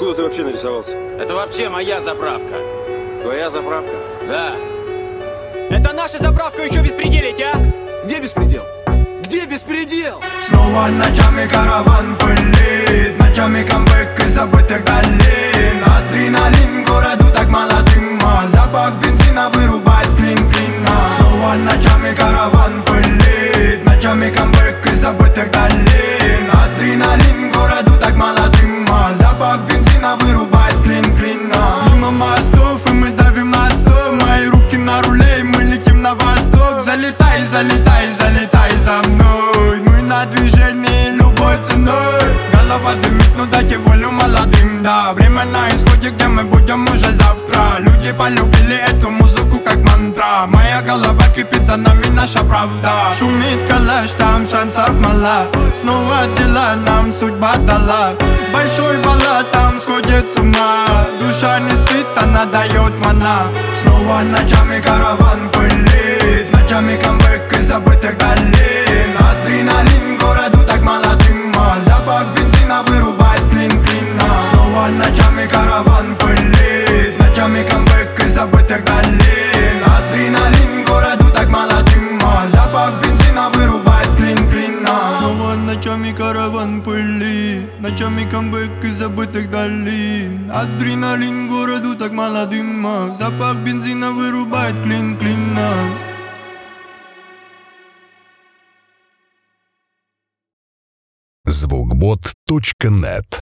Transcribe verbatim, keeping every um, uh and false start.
Откуда ты вообще нарисовался? Это вообще моя заправка. Твоя заправка? Да. Это наша заправка, еще беспределить, а? Где беспредел? Где беспредел? Снова ночами караван пылит, ночами камбэк из забытых долин. Адреналин городу так мало дыма, запах бензина вырубает клин-клина. Снова ночами караван пылит, ночами камбэк из забытых долин. Адреналин городу так мало дыма, запах бензина вырубает клин-клина. Мимо мостов и мы давим на стоп, мои руки на руле и мы летим на восток. Залетай, залетай, залетай за мной, мы на движении любой ценой. Голова дымит, ну дайте волю молодым, да. Время на исходе, где мы будем уже завтра. Люди полюбили эту музыку как мантра. Моя голова кипит, за нами наша правда. Шумит калаш, там шансов мало. Снова дела нам судьба дала. Большой баллад там сходит с ума. Душа не спит, она дает мана. Снова ночами караван пылит, ночами камбэк из забытых долин. Адреналин городу так мало дыма, запах бензина вырубает клин-клина. Снова ночами караван пылит, ночами камбэк из забытых долин. Адреналин городу так мало дыма, запах бензина вырубает клин-клина. Снова ночами караван пылит, ночами камбэк из забытых долин. Адреналин городу так мало дыма, запах бензина вырубает клин-клина. звукбот точка нет